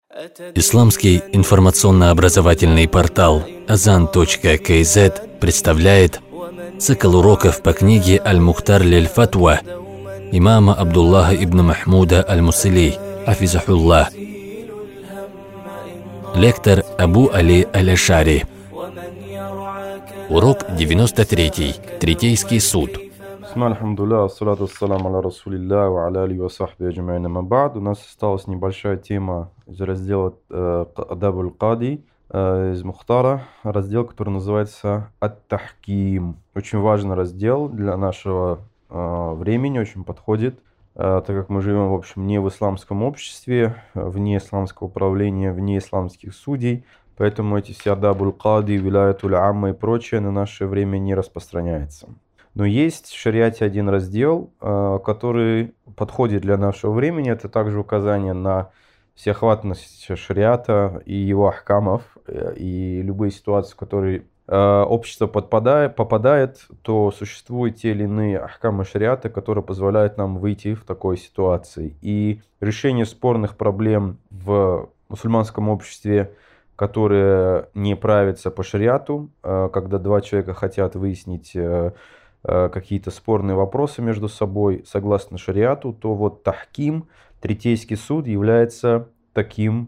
Исламский информационно-образовательный портал Azan.kz представляет цикл уроков по книге «Аль-Мухтар лиль-Фатва» имама Абдуллаха ибн Махмуда аль-Мусили, хафизахуллах. Лектор Абу Али аль-Ашари. Урок 93. Третейский суд. У нас осталась небольшая тема из раздела Адаб аль-Кади из Мухтара, раздел, который называется Ат-Тахким. Очень важный раздел для нашего времени, очень подходит, так как мы живем, в общем, не в исламском обществе, вне исламского управления, вне исламских судей, поэтому эти все Адаб аль-Кади, Вилаят аль-Амма и прочее на наше время не распространяется. Но есть в шариате один раздел, который подходит для нашего времени. Это также указание на всеохватность шариата и его ахкамов, и любые ситуации, в которые общество попадает, то существуют те или иные ахкамы шариата, которые позволяют нам выйти в такой ситуации. И решение спорных проблем в мусульманском обществе, которые не правятся по шариату, когда два человека хотят выяснить какие-то спорные вопросы между собой согласно шариату, то вот тахким, третейский суд, является такой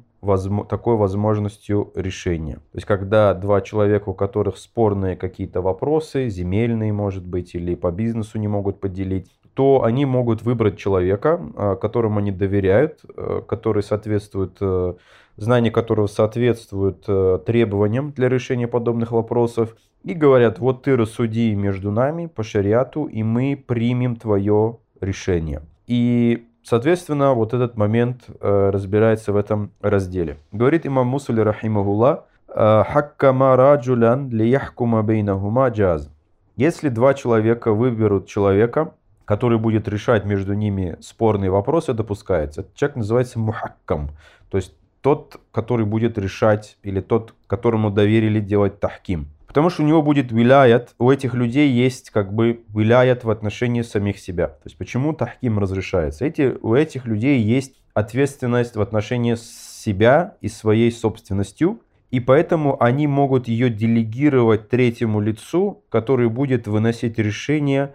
возможностью решения. То есть когда два человека, у которых спорные какие-то вопросы, земельные, может быть, или по бизнесу не могут поделить, то они могут выбрать человека, которому они доверяют, который соответствует, знания которого соответствуют требованиям для решения подобных вопросов, и говорят: вот ты рассуди между нами по шариату, и мы примем твое решение. И, соответственно, вот этот момент разбирается в этом разделе. Говорит имам Мусали рахимахуллах: «Хаккама раджулян лияхкума бейнахума джаз». Если два человека выберут человека, который будет решать между ними спорные вопросы, допускается. Этот человек называется мухаккам, то есть тот, который будет решать, или тот, которому доверили делать тахким. Потому что у него будет виляят, у этих людей есть как бы виляят в отношении самих себя. То есть почему тахким разрешается? У этих людей есть ответственность в отношении себя и своей собственностью, и поэтому они могут ее делегировать третьему лицу, который будет выносить решение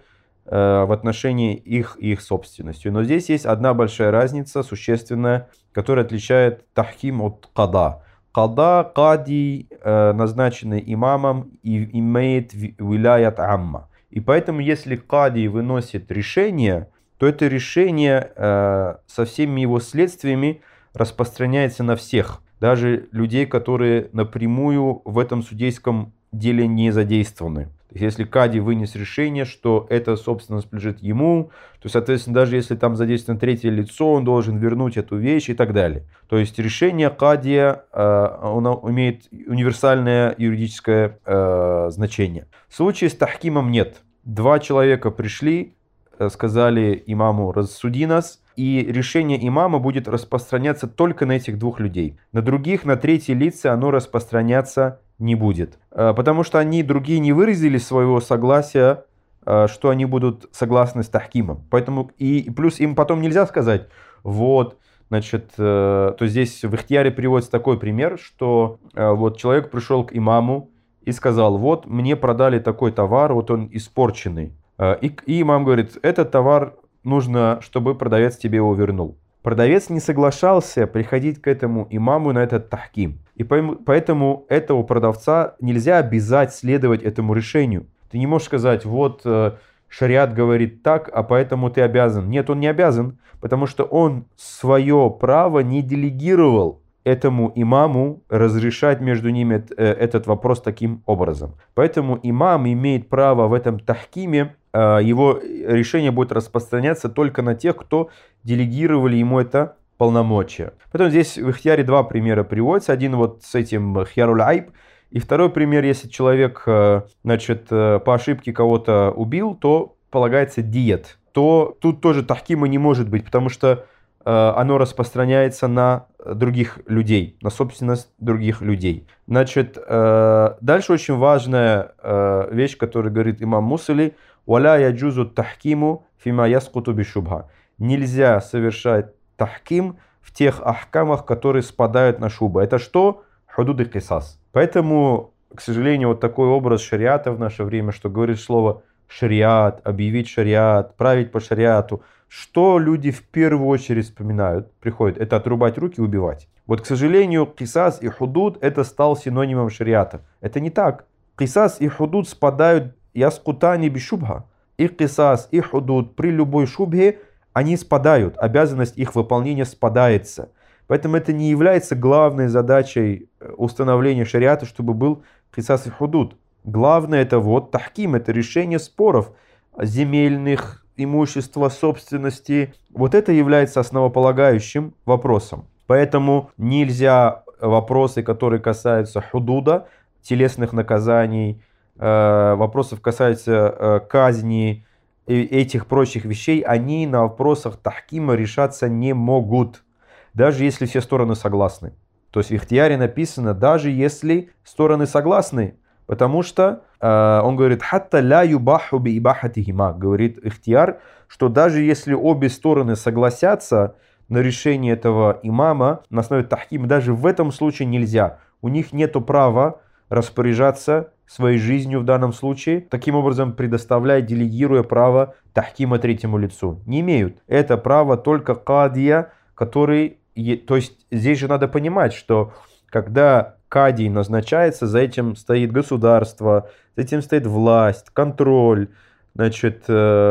в отношении их собственностью. Но здесь есть одна большая разница, существенная, которая отличает тахким от када. Када, кади, назначенный имамом, и имеет вилаят амма. И поэтому, если кади выносит решение, то это решение со всеми его следствиями распространяется на всех. Даже людей, которые напрямую в этом судейском деле не задействованы. Если кади вынес решение, что эта собственность принадлежит ему, то, соответственно, даже если там задействовано третье лицо, он должен вернуть эту вещь и так далее. То есть решение кадия оно имеет универсальное юридическое значение. В случае с тахкимом нет. Два человека пришли, сказали имаму: рассуди нас, и решение имама будет распространяться только на этих двух людей. На других, на третьи лица оно распространяться не будет. Потому что они, другие, не выразили своего согласия, что они будут согласны с тахкимом. Поэтому и плюс им потом нельзя сказать: вот, значит, то здесь в ихтияре приводится такой пример, что вот человек пришел к имаму и сказал: вот мне продали такой товар, вот он испорченный. И имам говорит: этот товар нужно, чтобы продавец тебе его вернул. Продавец не соглашался приходить к этому имаму на этот тахким. И поэтому этого продавца нельзя обязать следовать этому решению. Ты не можешь сказать: вот шариат говорит так, а поэтому ты обязан. Нет, он не обязан, потому что он свое право не делегировал этому имаму разрешать между ними этот вопрос таким образом. Поэтому имам имеет право в этом тахкиме, его решение будет распространяться только на тех, кто делегировали ему это полномочия. Потом здесь в ихтияре два примера приводятся. Один вот с этим хьяруль айб. И второй пример: если человек, значит, по ошибке кого-то убил, то полагается диет. То тут тоже тахкима не может быть, потому что оно распространяется на других людей, на собственность других людей. Значит, дальше очень важная вещь, которую говорит имам Мусали: «Валя яджузу тахкиму фима яскуту бишубха». Нельзя совершать тахким в тех ахкамах, которые спадают на шубу. Это что? Худуд и кисас. Поэтому, к сожалению, вот такой образ шариата в наше время, что говорит слово шариат, объявить шариат, править по шариату. Что люди в первую очередь вспоминают, приходят, это отрубать руки и убивать. Вот, к сожалению, кисас и худуд это стал синонимом шариата. Это не так. Кисас и худуд спадают яскутани бишубха. И кисас, и худуд при любой шубхе они спадают. Обязанность их выполнения спадается. Поэтому это не является главной задачей установления шариата, чтобы был кисас и худуд. Главное это вот тахким, это решение споров земельных, имущества, собственности. Вот это является основополагающим вопросом. Поэтому нельзя вопросы, которые касаются худуда, телесных наказаний, вопросов касаются казни и этих прочих вещей, они на вопросах тахкима решаться не могут, даже если все стороны согласны. То есть в ихтияре написано, даже если стороны согласны, потому что он говорит, «Хатта ля юбаху би ибахатихима», говорит ихтияр, что даже если обе стороны согласятся на решение этого имама на основе тахкима, даже в этом случае нельзя. У них нет права распоряжаться своей жизнью в данном случае, таким образом предоставляя, делегируя право тахкима третьему лицу. Не имеют. Это право только кадия, который... То есть здесь же надо понимать, что когда кадий назначается, за этим стоит государство, за этим стоит власть, контроль, значит,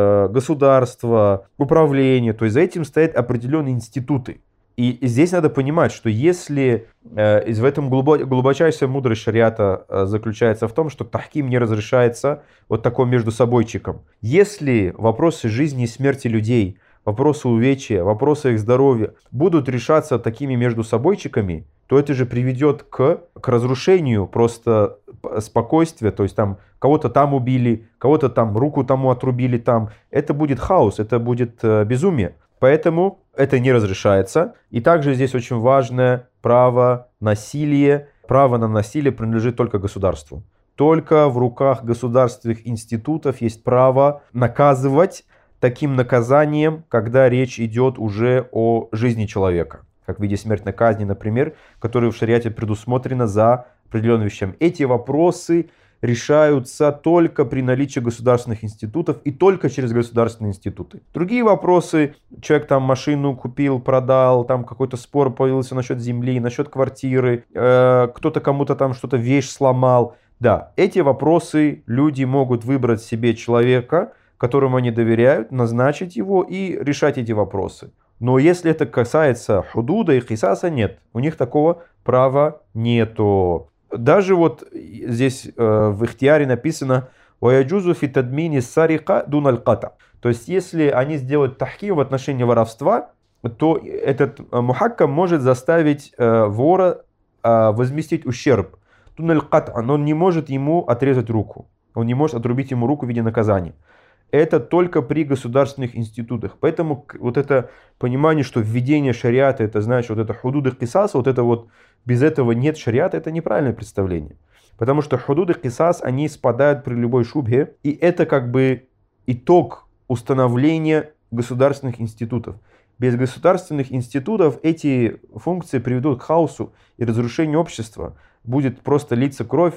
государство, управление, то есть за этим стоят определенные институты. И здесь надо понимать, что если в этом глубочайшая мудрость шариата заключается в том, что тахким не разрешается вот таким между собойчиком. Если вопросы жизни и смерти людей, вопросы увечья, вопросы их здоровья будут решаться такими между собойчиками, то это же приведет к разрушению просто спокойствия, то есть там кого-то там убили, кого-то там руку тому отрубили там. Это будет хаос, это будет безумие. Поэтому это не разрешается. И также здесь очень важное право насилия. Право на насилие принадлежит только государству. Только в руках государственных институтов есть право наказывать таким наказанием, когда речь идет уже о жизни человека. Как в виде смертной казни, например, которая в шариате предусмотрена за определенными вещами. Эти вопросы решаются только при наличии государственных институтов и только через государственные институты. Другие вопросы, человек там машину купил, продал, там какой-то спор появился насчет земли, насчет квартиры, кто-то кому-то там что-то вещь сломал. Да, эти вопросы люди могут выбрать себе человека, которому они доверяют, назначить его и решать эти вопросы. Но если это касается худуда и кисаса, нет, у них такого права нету. Даже вот здесь в ихтияре написано «Ваяджузу фи тадмини сарика дун аль-ката». То есть, если они сделают тахким в отношении воровства, то этот мухаккам может заставить вора возместить ущерб. Дун аль-ката, он не может ему отрезать руку, он не может отрубить ему руку в виде наказания. Это только при государственных институтах. Поэтому вот это понимание, что введение шариата, это значит вот это худуд и кисас, вот это вот без этого нет шариата, это неправильное представление. Потому что худуд и кисас, они спадают при любой шубхе, и это как бы итог установления государственных институтов. Без государственных институтов эти функции приведут к хаосу и разрушению общества. Будет просто литься кровь,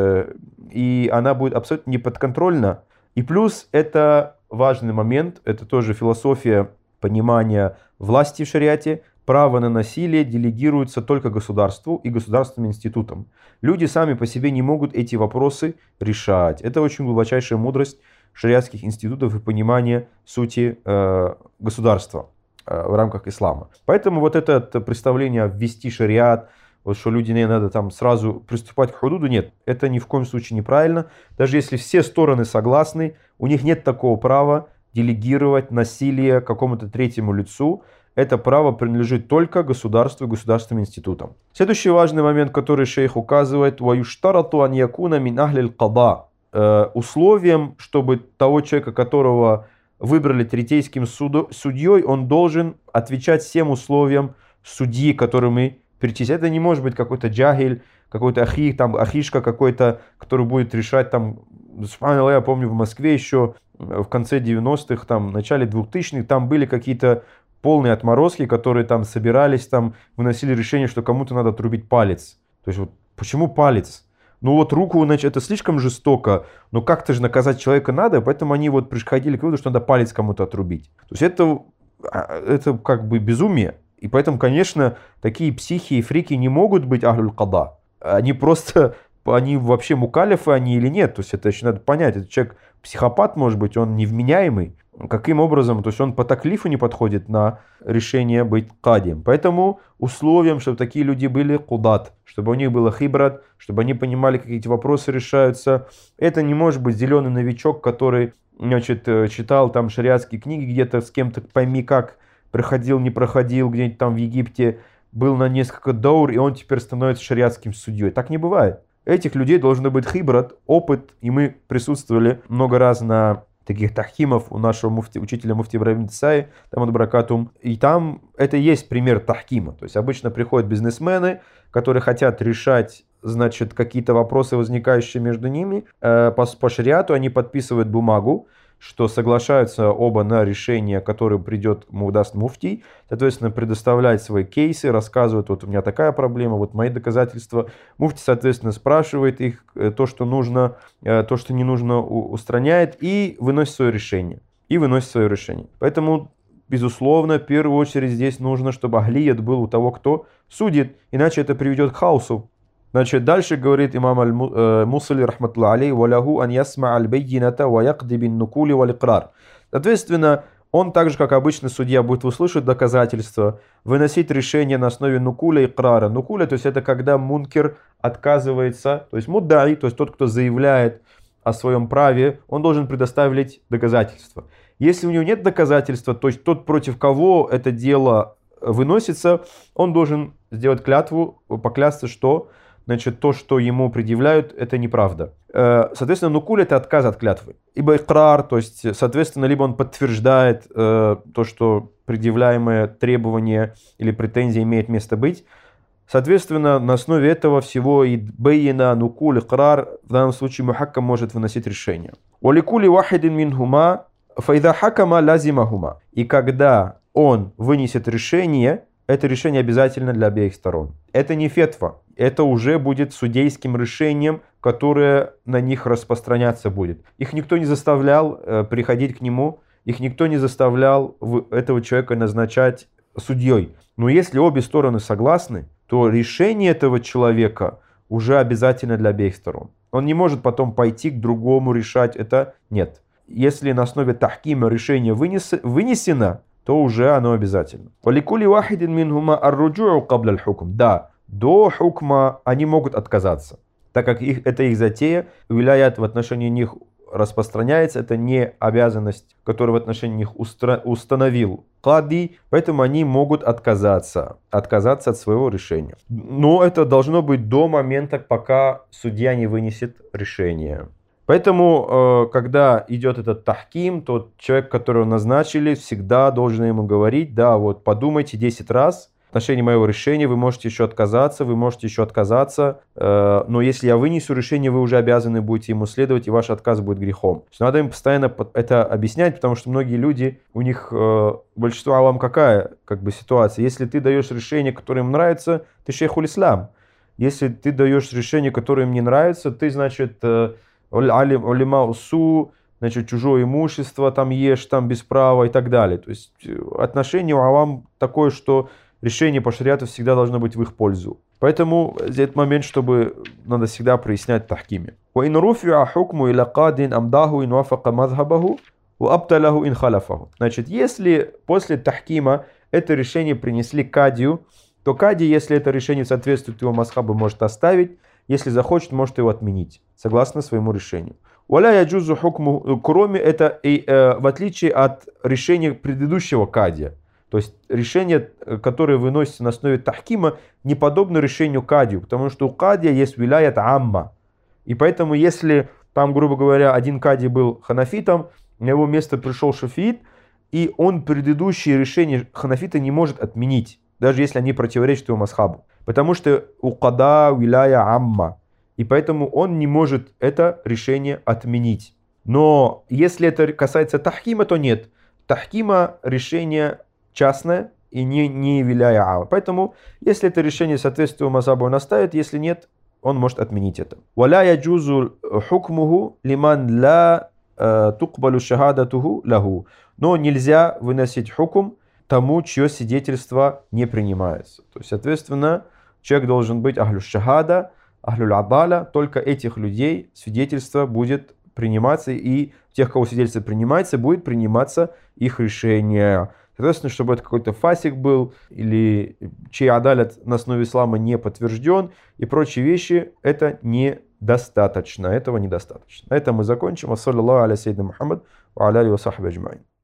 и она будет абсолютно неподконтрольна. И плюс это важный момент, это тоже философия понимания власти в шариате. Право на насилие делегируется только государству и государственным институтам. Люди сами по себе не могут эти вопросы решать. Это очень глубочайшая мудрость шариатских институтов и понимание сути государства в рамках ислама. Поэтому вот это представление ввести шариат, вот что люди не надо там сразу приступать к худуду, нет, это ни в коем случае неправильно. Даже если все стороны согласны, у них нет такого права делегировать насилие какому-то третьему лицу. Это право принадлежит только государству и государственным институтам. Следующий важный момент, который шейх указывает, «Ваюштарату ан якуна мин ахлил када». Условием, чтобы того человека, которого выбрали третейским судьей, он должен отвечать всем условиям судьи, которые мы перечислять. Это не может быть какой-то джахиль, какой-то ахи, там ахишка какой-то, который будет решать там. Я помню в Москве еще в конце 90-х, там, в начале 2000-х, там были какие-то полные отморозки, которые там собирались, там выносили решение, что кому-то надо отрубить палец. То есть вот почему палец? Ну вот руку, значит, это слишком жестоко, но как-то же наказать человека надо, поэтому они вот приходили к выводу, что надо палец кому-то отрубить. То есть это как бы безумие. И поэтому, конечно, такие психи и фрики не могут быть ахлюль када. Они просто, они вообще мукалифы они или нет. То есть это еще надо понять. Этот человек психопат, может быть, он невменяемый. Каким образом? То есть он по таклифу не подходит на решение быть кадием. Поэтому условием, чтобы такие люди были кудат, чтобы у них было хибрат, чтобы они понимали, как эти вопросы решаются. Это не может быть зеленый новичок, который, значит, читал там шариатские книги где-то с кем-то, пойми как, проходил, не проходил, где-нибудь там в Египте, был на несколько даур, и он теперь становится шариатским судьей. Так не бывает. Этих людей должен быть хибрат, опыт, и мы присутствовали много раз на таких тахкимов у нашего учителя муфти Ибрагим Тесаи, там от Баракатум, и там это и есть пример тахкима. То есть обычно приходят бизнесмены, которые хотят решать, значит, какие-то вопросы, возникающие между ними. По шариату они подписывают бумагу, что соглашаются оба на решение, которое придет, даст муфтий, соответственно, предоставляют свои кейсы, рассказывают, вот у меня такая проблема, вот мои доказательства. Муфтий, соответственно, спрашивает их то, что нужно, то, что не нужно, устраняет и выносит свое решение. Поэтому, безусловно, в первую очередь здесь нужно, чтобы ахлият был у того, кто судит, иначе это приведет к хаосу. Значит, дальше говорит имам Аль-Мусали, рахматуллах алейх, «Валяху ан ясма аль-бейдината ва якди бин нукули вал икрар». Соответственно, он так же, как обычный судья, будет услышать доказательства, выносить решение на основе нукуля и икрара. Нукуля, то есть это когда мункер отказывается, то есть муддаи, то есть тот, кто заявляет о своем праве, он должен предоставить доказательства. Если у него нет доказательства, то есть тот, против кого это дело выносится, он должен сделать клятву, поклясться, что, значит, то, что ему предъявляют, это неправда. Соответственно, нукуль — это отказ от клятвы. Ибо икрар, то есть, соответственно, либо он подтверждает то, что предъявляемое требование или претензия имеет место быть. Соответственно, на основе этого всего и бейна, нукуль, икрар, в данном случае мухаккам может выносить решение. Валикули вахидин минхума файда хакама лазимахума. И когда он вынесет решение, это решение обязательно для обеих сторон. Это не фетва, это уже будет судейским решением, которое на них распространяться будет. Их никто не заставлял приходить к нему, их никто не заставлял этого человека назначать судьей. Но если обе стороны согласны, то решение этого человека уже обязательно для обеих сторон. Он не может потом пойти к другому решать это. Нет. Если на основе тахкима решение вынесено, то уже оно обязательно. Валикули вахидин минхума ар-руджу'у кабля аль-хукм. Да, до хукма они могут отказаться, так как это их затея, виляят в отношении них распространяется, это не обязанность, которую в отношении них установил кади, поэтому они могут отказаться от своего решения. Но это должно быть до момента, пока судья не вынесет решение. Поэтому, когда идет этот тахким, то человек, которого назначили, всегда должен ему говорить: да, вот подумайте 10 раз в отношении моего решения, вы можете еще отказаться, но если я вынесу решение, вы уже обязаны будете ему следовать, и ваш отказ будет грехом. Надо им постоянно это объяснять, потому что многие люди, у них большинство авам какая ситуация. Если ты даешь решение, которое им нравится, ты шейхуль ислам. Если ты даешь решение, которое им не нравится, ты, значит, улима усу, значит, чужое имущество там ешь, там без права и так далее. То есть отношение у авам такое, что решение по шариату всегда должно быть в их пользу. Поэтому этот момент, чтобы надо всегда прояснять тахкиме. Значит, если после тахкима это решение принесли кадию, то кади, если это решение соответствует его мазхабу, может оставить, если захочет, может его отменить, согласно своему решению. Кроме это, в отличие от решения предыдущего кадия, то есть решение, которое выносится на основе тахкима, не подобно решению кадию, потому что у кадия есть виляят амма. И поэтому, если там, грубо говоря, один кади был ханафитом, на его место пришел шафиит, и он предыдущие решения ханафита не может отменить, даже если они противоречат его мазхабу. Потому что у када виляя амма. И поэтому он не может это решение отменить. Но если это касается тахкима, то нет. Тахкима решение частное и не являя ама. Поэтому, если это решение соответствует мазхабу, он оставит, если нет, он может отменить это. وَلَا يَجُوزُ حُكْمُهُ لِمَنْ لَا تُقْبَلُ شَهَادَتُهُ لَهُ. Но нельзя выносить хукм тому, чье свидетельство не принимается. То есть, соответственно, человек должен быть ахлю шахада, ахлю адаля, только этих людей свидетельство будет приниматься, и тех, кого свидетельство принимается, будет приниматься их решение. Соответственно, чтобы это какой-то фасик был, или чей адалят на основе ислама не подтвержден, и прочие вещи, это недостаточно. Этого недостаточно. На этом мы закончим. Ассалаллаху аля сейдна Мухаммад ва аля алихи ва сахби аджмаин.